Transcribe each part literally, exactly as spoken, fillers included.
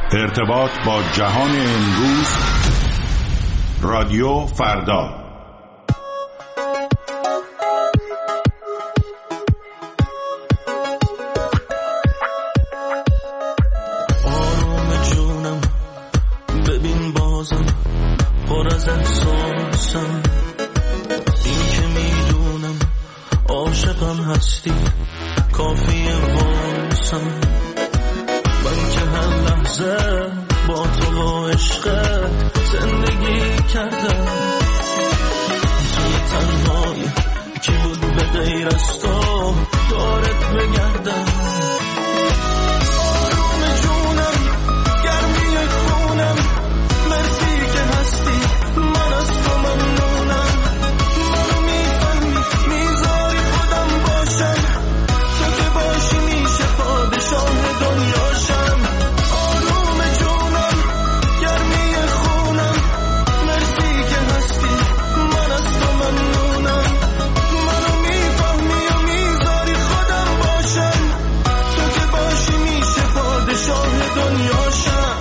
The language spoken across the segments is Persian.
ارتباط با جهان امروز، رادیو فردا. آروم جونم ببین بازم پر از احساسم، این که میدونم عاشقم هستی کافیه واسم. من که هر لحظه با تو و عشقت زندگی کردم، توی تنهایی کی بود به غیر از تو دارت بگردم. آروم جونم گرمی خونم، مرسی که هستی من از تو ممنونم. منو میفهمی میذاری خودم باشم، تو که باشی میشه پادشاه دنیاشم. آروم جونم گرمی خونم، مرسی که هستی من از تو ممنونم. منو میفهمی و میذاری خودم باشم، تو که باشی میشه پادشاه دنیاشم.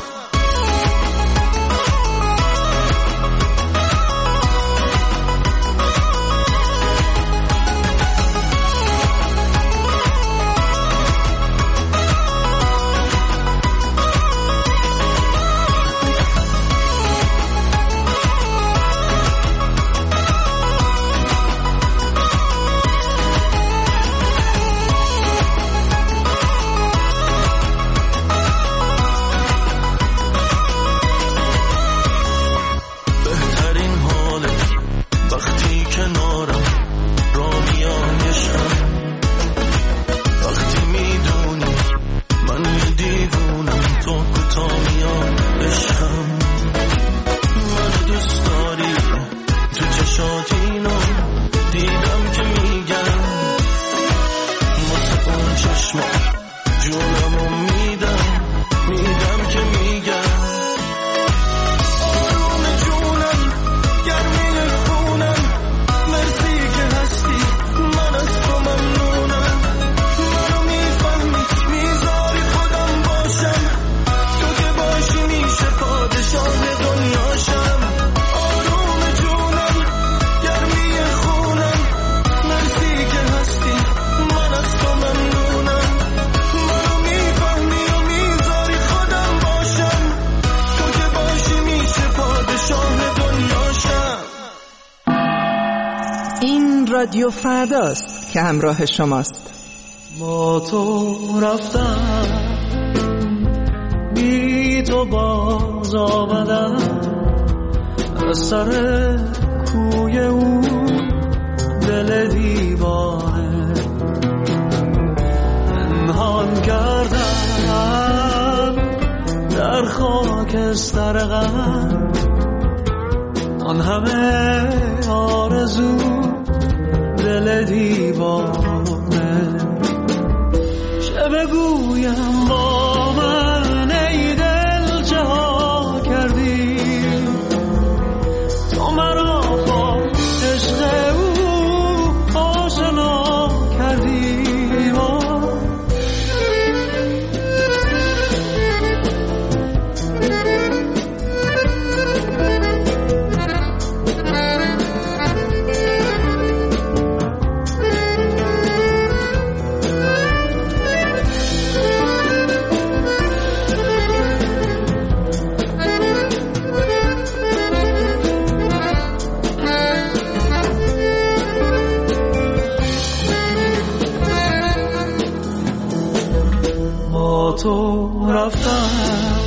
رادیو فرداست که همراه شماست. با تو رفتم بی تو باز آمدم، از سر کوی او دل دیوانه پنهان کردم در خاکستر غم. آن همه آرزو دل دیوانه، چه بگویم با من ای دل چه ها کردی، تو مرا با عشق او آشنا کردی. تو رفتم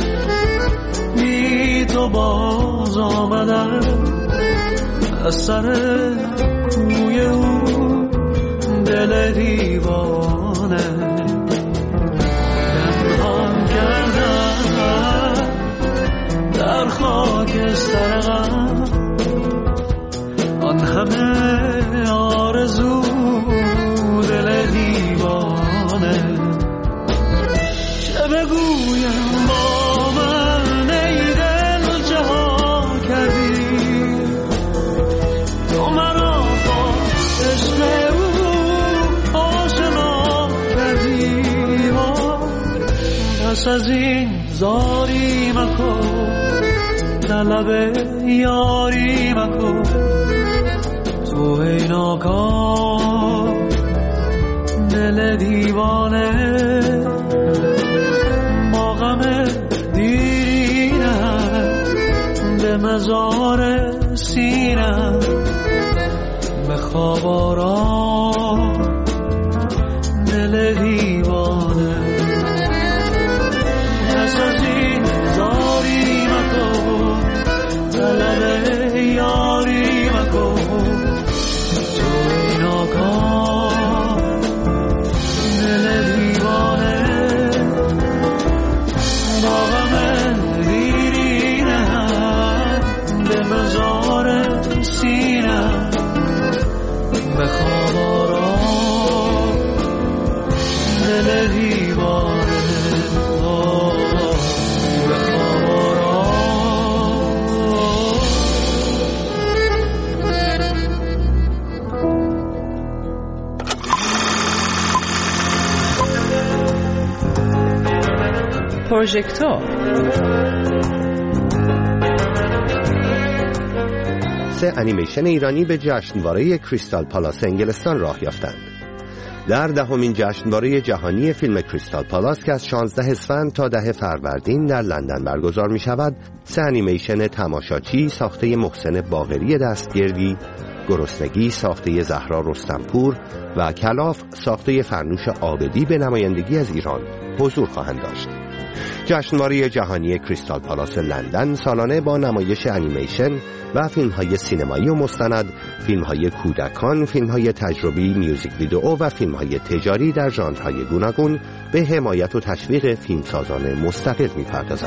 بی تو باز آمدم، از سر کوی او دل دیوانه پنهان کردم در خاکستر غم. آن همه آرزو دل دیوانه، بگویم با من ای دل چه ها کردی، تو مرا با عشق او آشنا کردی. پس از این زاری مکن طلب یاری مکن تو ای ناکام دل دیوانه با غم دیرینم به مزار سینم به خواب آرام دل دیوانه پس از این زاری مکن طلب یاری مکن تو ای ناکام دل دیوانه با غم دیرینم به مزار سینم به خواب آرام دل دیوانه به خواب آرام. پروژکتور سه انیمیشن ایرانی به جشنواره کریستال پالاس انگلستان راه یافتند. در دهمین جشنواره جهانی فیلم کریستال پالاس که از شانزده اسفند تا ده فروردین در لندن برگزار می شود، سه انیمیشن تماشاچی ساخته محسن باقری دستگردی، گرسنگی ساخته زهرا رستمپور و کلاف ساخته فرنوش عابدی به نمایندگی از ایران حضور خواهند داشت. جشنواره جهانی کریستال پالاس لندن سالانه با نمایش انیمیشن و فیلم‌های سینمایی و مستند، فیلم‌های کودکان، فیلم‌های تجربی، میوزیک ویدئو و فیلم‌های تجاری در ژانرهای گوناگون به حمایت و تشویق فیلمسازان مستقل می‌پردازد.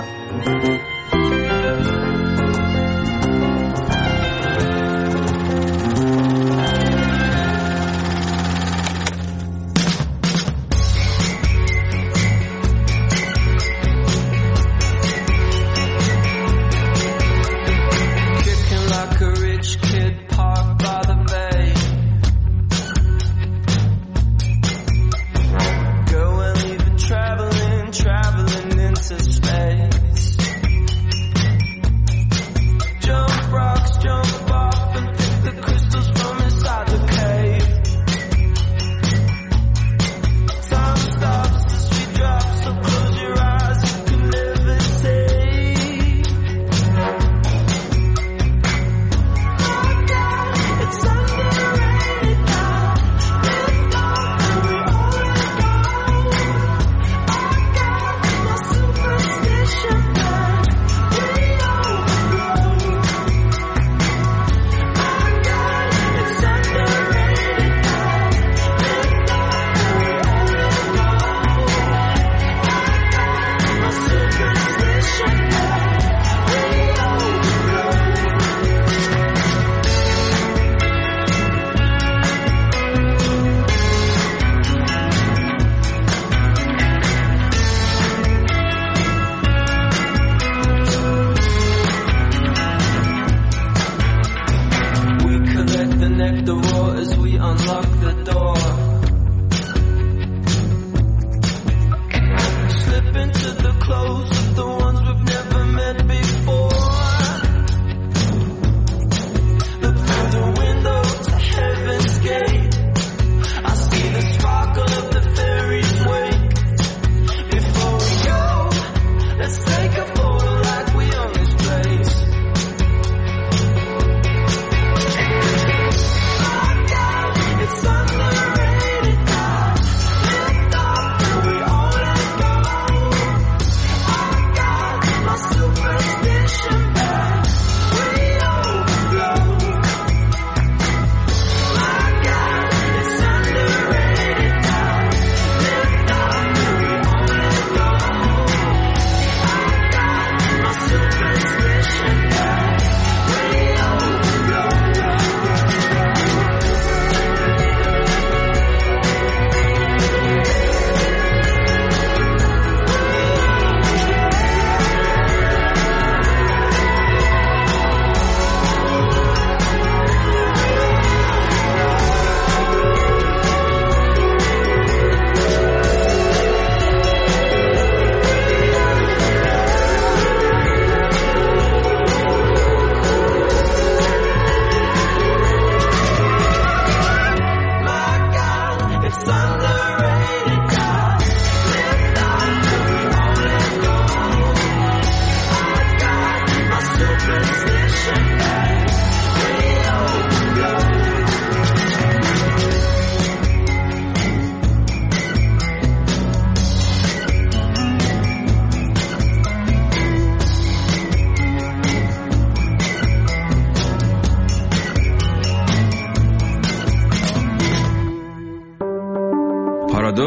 Traveling into space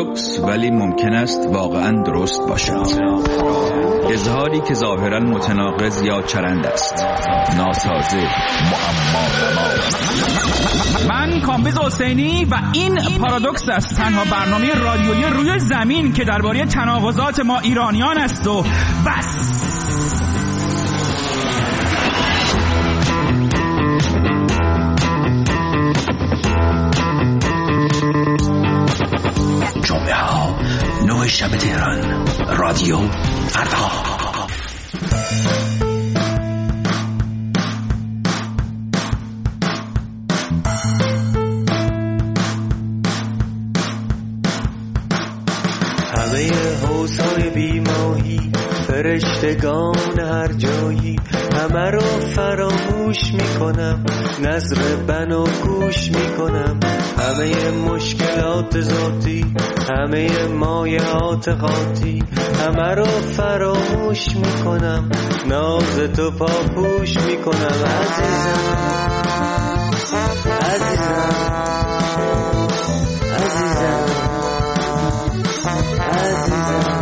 پارادوکس، ولی ممکن است واقعا درست باشد. اظهاری که ظاهرا متناقض یا چرند است، ناسازه، معما. من کامبیز حسینی و این پارادوکس است، تنها برنامه رادیویی روی زمین که درباره تناقضات ما ایرانیان است و بس. جمعه ها نه شب تهران، رادیو فردا. همه حوضای بیماهی، فرشتگان هر جایی، همه رو فراموش میکنم، نظر بنا گوش میکنم. همه مشکلات ذاتی، همه مایعات خاطی، همه رو فراموش میکنم، ناز تو پاپوش میکنم. عزیزم عزیزم عزیزم عزیزم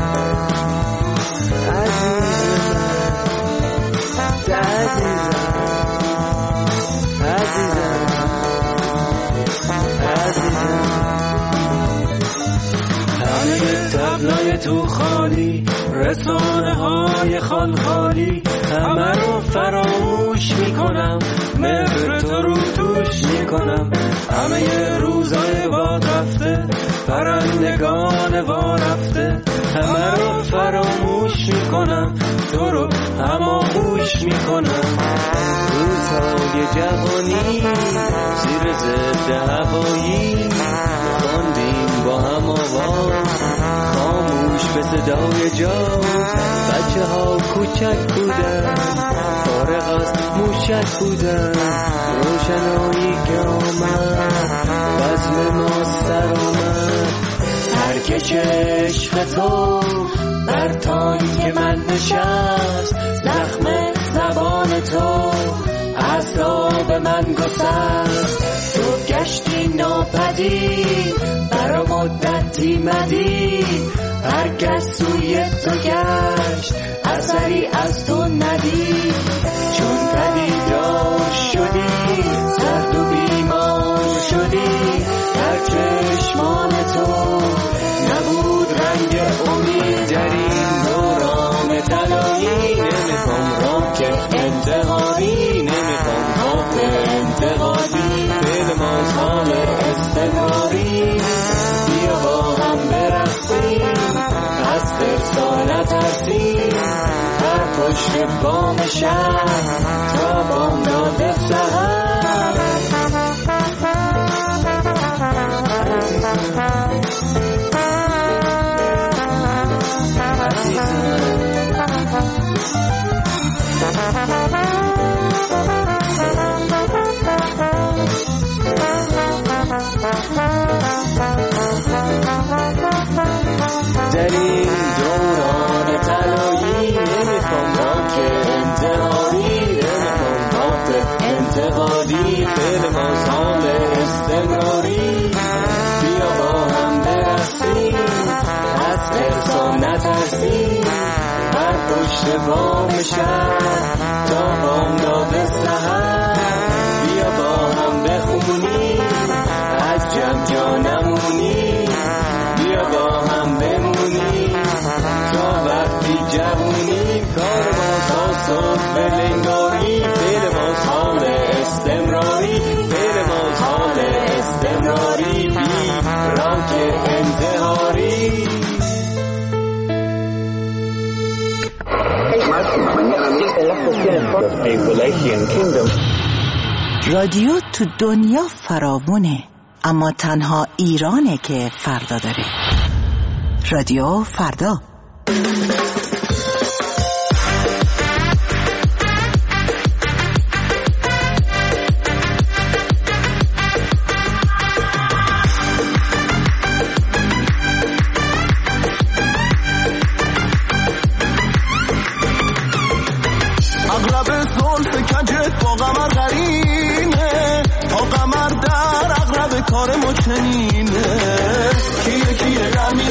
تبلای تو خالی، رسانه های خان خالی، همه رو فراموش میکنم، مهر تو رو توش میکنم. همه روزای باد رفته، پرندگان وا رفته، همه رو فراموش میکنم، تو رو هماغوش میکنم. روزهای جوانی زیر ضد هوایی، خواندیم با هم آواز، خاموش به صدای جا. بچه ها کوچک بودن، فارغ از موشک بودن، روشنایی که آمد، بزم ما سر آمد. ترکش عشق تو بر تانک من نشست، زخم زبان تو اعصاب من گسست. تو گشتی ناپدید، برا مدتی مدید، هر کس سوی تو گشت، اثری از تو ندید. چون پدیدار شدی، سرد و بیمار شدی، در چشمان تو نبود رنگ امید. در این دوران طلایی نمیخوام راک انتحاری، نمیخوام راک انتقادی، دل ما حال استمراری. بیا با هم برقصیم، از فرسا نترسیم، هر پشت بام شهر تا بامداد سحر. در این دوران طلایی نمیخوام راک انتحاری، نمیخوام راک انتقادی، دل ما سال استمراری. بیا با هم برقصیم، از فرسا نترسیم، هر پشت بام شهر تا بامداد سحر. بیا با هم بخونیم، از جمع جا نمونیم، بیا با هم بمونیم تا وقتی جوونیم. کار ما تا صبح بلنگاری، دل ما حال استمراری، دل ما حال استمراری، بی راک انتحاری. رادیو تو دنیا فراوونه، اما تنها ایرانه که فردا داره. رادیو فردا. اغلب زلف کجت با قمر قرینه، تا قمر در اغلب کار مچنینه. کیه کیه غمی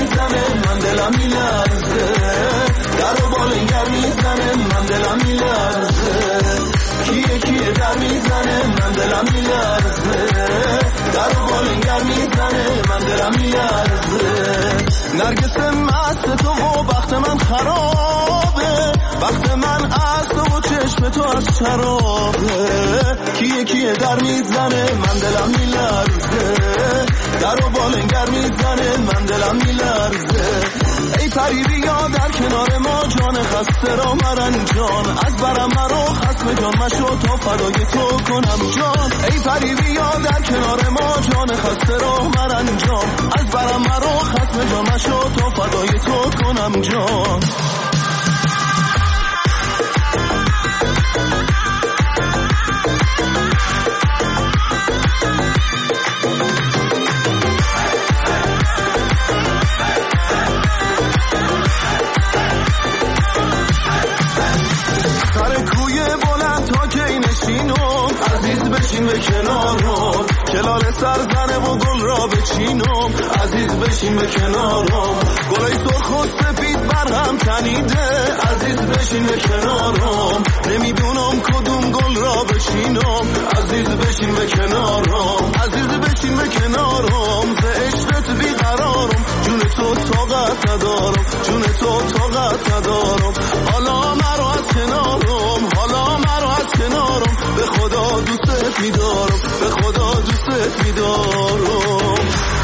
نرگس مست تو و بخت من خرابه، بخت من از تو و چشم تو از شرابه. کیه کیه در میزنه من دلم میلرزه، در و بالنگر میزنه من دلم میلرزه. ای پری بیا در کنار ما جان خسته را مرنجان، از برم مرا خسم جان مشو تا فدای تو کنم جان. ای پری بیا در کنار ما جان خسته را مرنجان، از برم مرا خسم جان مشو تا فدای تو کنم جان. بشین به کنارم کلال سرزنه و گل را بچینم، عزیز بشین به کنارم گلای سرخ و سفید برهم تنیده، عزیز بشین به کنارم نمیدونم کدوم گل را بچینم، عزیز بشین به کنارم عزیز بشین به کنارم ز عشقت بیقرارم، جون تو طاقت ندارم جون تو طاقت ندارم، حالا مرا از کنارم حالا مرا از کنارم، به خدا دوست میدارم به خدا دوست میدارم.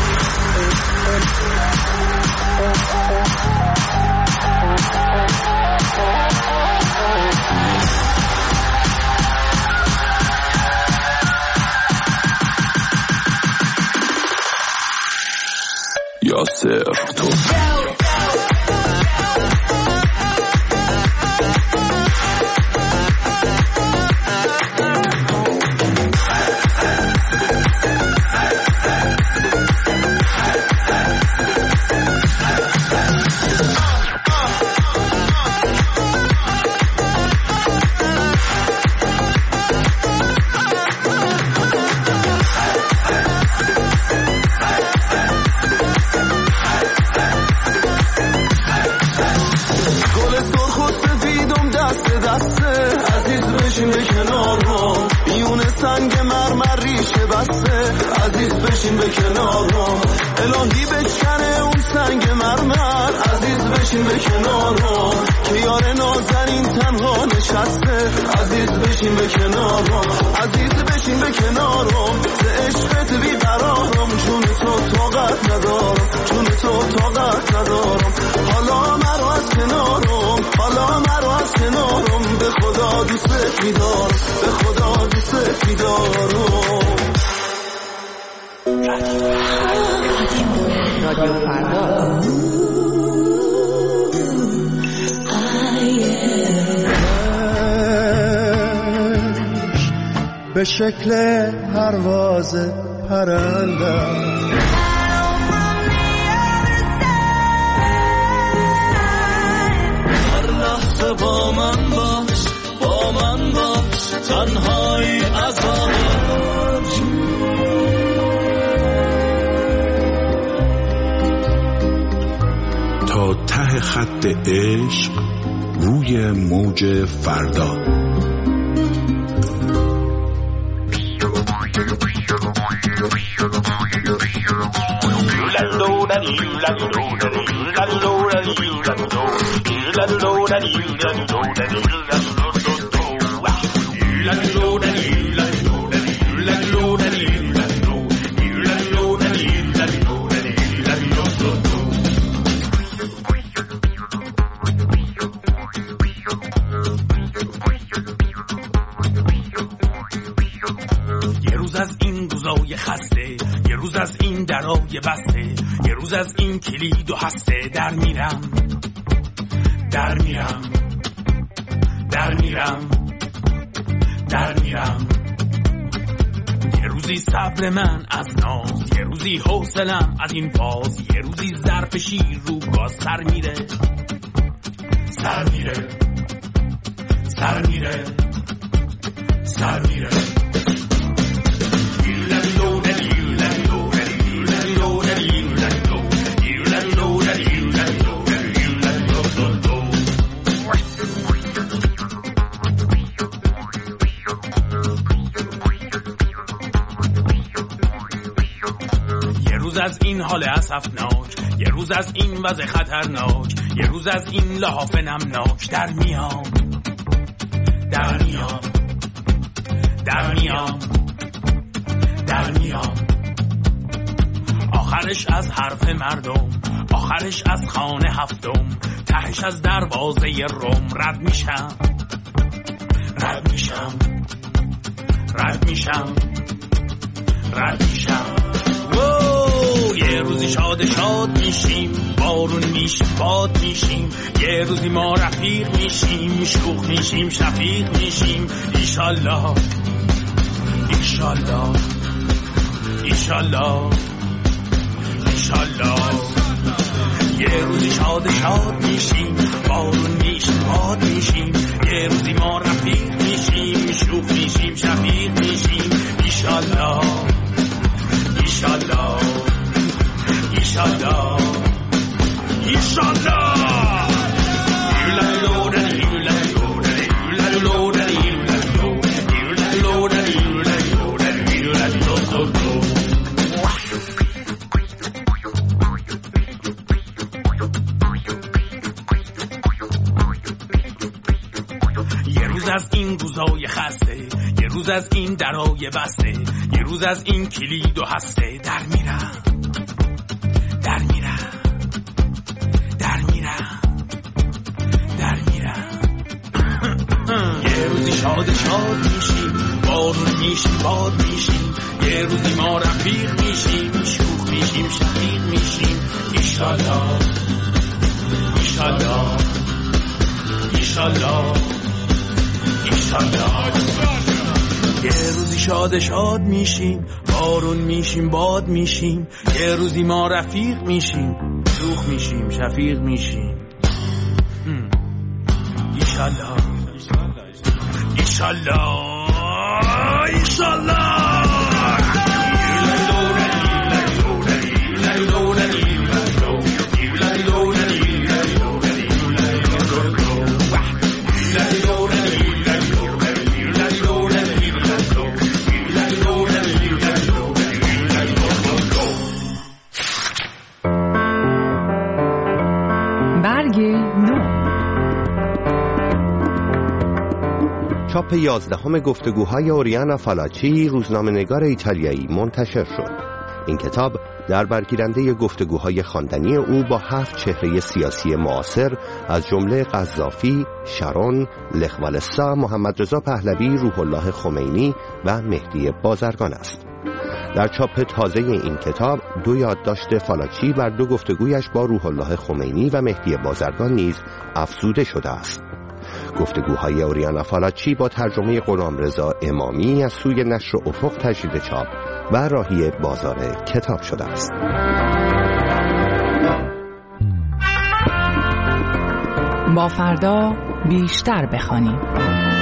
یاسر تو بشین به کنارم الهی بشکنه اون سنگ مرمر، عزیز بشین به کنارم که یار نازنین تنها نشسته، عزیز بشین به کنارم عزیز بشین به کنارم ز عشقت بیقرارم، جون تو طاقت ندارم جون تو طاقت ندارم، حالا مرا از کنارم حالا مرا از کنارم، به خدا دوست میدارم به خدا دوست میدارم. رادیو فردا به شکل پرواز پرنده هر لحظه با من باش با من باش تنهایی عذاب تا ته خط عشق روی موج فردا. درای بسته یه روز از این کلید و هسته در میرم در میرم در میرم در میرم، یه روزی صبر من از ناز، یه روزی حوصلم از این باز، یه روزی ظرف شیر رو گاز سر میره سر میره سر میره سر میره. از این حال اسفناک، یه روز از این وضع خطرناک، یه روز از این لحاف نمناک در میام در میام در میام در میام آخرش از حرف مردم، آخرش از خانه هفتم، تهش از دروازه روم رد میشم رد میشم رد میشم رد میشم. یه روزی شاد شاد میشیم، بارون میشیم باد میشیم، یه روزی ما رفیق میشیم، شوخ میشیم شفیق میشیم. ایشالله ایشالله ایشالله ایشالله. یه روزی شاد شاد میشیم، بارون میشیم باد میشیم، یه روزی ما رفیق میشیم، شوخ میشیم شفیق میشیم. ایشالله ایشالله ایشالله ایشالله. یه روز از این روزای خسته، یه روز از این درای بسته، یه روز از این کلید و هسته در میرم در میرم در میرم در میرم. یه روزی شاد شاد میشیم، بارون میشیم باد میشیم، یه روزی ما رفیق میشیم، شوخ میشیم شفیق میشیم. ایشالله ایشالله ایشالله ایشالله. یه روزی شاد شاد میشیم، بارون میشیم باد میشیم، یه روزی ما رفیق میشیم، شوخ میشیم شفیق میشیم. ایشالله ایشالله ایشالله. چاپ یازدهم گفتگوهای اوریانا فالاچی، روزنامه‌نگار ایتالیایی، منتشر شد. این کتاب در برگیرنده گفتگوهای خواندنی او با هفت چهره سیاسی معاصر از جمله قذافی، شارون، لخ والسا، محمد رضا پهلوی، روح الله خمینی و مهدی بازرگان است. در چاپ تازه این کتاب دو یادداشت فالاچی بر دو گفتگویش با روح الله خمینی و مهدی بازرگان نیز افزوده شده است. گفتگوهای اوریانا فالاچی با ترجمه غلامرضا امامی از سوی نشر افق تجدید چاپ و راهی بازار کتاب شده است. با فردا بیشتر بخوانیم.